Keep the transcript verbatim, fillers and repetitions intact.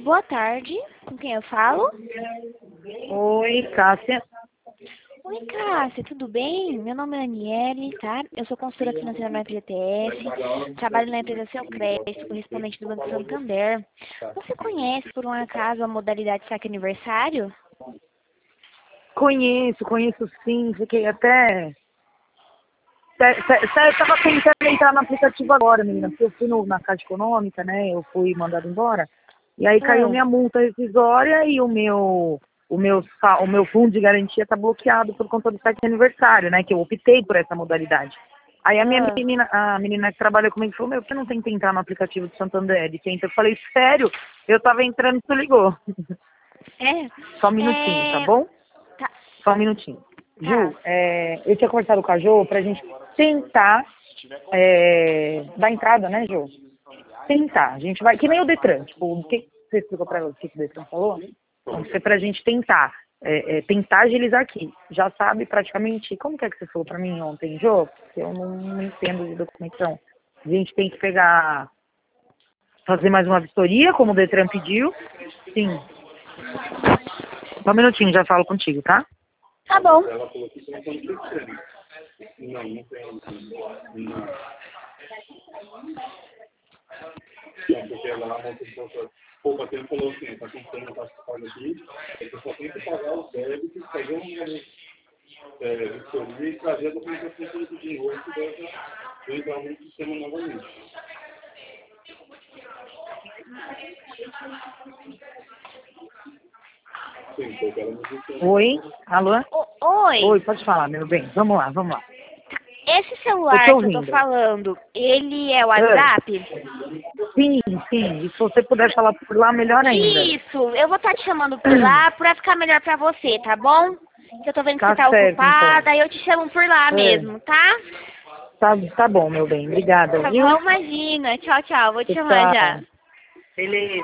Boa tarde, com quem eu falo? Oi, Cássia. Oi, Cássia, tudo bem? Meu nome é Aniele, tá? Eu sou consultora financeira na F G T S, trabalho na empresa Seu Crédito, correspondente do Banco Santander. Você conhece, por um acaso, a modalidade saque aniversário? Conheço, conheço sim. Fiquei até... Eu estava tentando entrar no aplicativo agora, menina, porque eu fui no, na Caixa Econômica, né? Eu fui mandado embora. E aí caiu Ah, minha multa rescisória e o meu, o meu, sa- o meu fundo de garantia está bloqueado por conta do saque aniversário, né? Que eu optei por essa modalidade. Aí a minha ah. menina, a menina que trabalha comigo falou, meu, por que não tenta entrar no aplicativo do Santander? E tenta. Eu falei, sério? Eu tava entrando e tu ligou. É, Só um minutinho, tá é, bom? tá, Só um minutinho. tá. Ju, é, eu tinha conversado com a Jo pra gente tentar é, dar entrada, né, Jo? Tentar. A gente vai, que nem o Detran, tipo, o que você explicou pra ela o que que o Detran falou? Então, foi pra gente tentar, é, é, tentar agilizar aqui. Já sabe praticamente, como que é que você falou pra mim ontem, Jo? Porque eu não, não entendo de documentação. A gente tem que pegar, fazer mais uma vistoria, como o Detran pediu. Sim. Só um minutinho, já falo contigo, tá? Tá bom. Não, porque ela na monta de pouco pouco tempo falou assim, está comprando um taxa que paga aqui, é que só tem que pagar os débitos, fazer um é, vistoria e trazer a documentação toda do dinheiro que deve entrar no sistema novamente. Sim, foi o que ela me disse. Oi? Alô? O- Oi, oi, pode falar, meu bem. Vamos lá, vamos lá. esse Tô te celular que eu tô ouvindo. falando, ele é o Ah, WhatsApp? sim, sim. E se você puder falar por lá, melhor ainda. Isso, eu vou estar te chamando por lá pra ficar melhor pra você, tá bom? Que eu tô vendo que você Tá tá certo, então. ocupada, aí eu te chamo por lá Ah, mesmo, tá? tá, tá bom, meu bem. Obrigada, Tá viu? bom, imagina. Tchau, tchau. Vou te chamar já. Tchau. Beleza.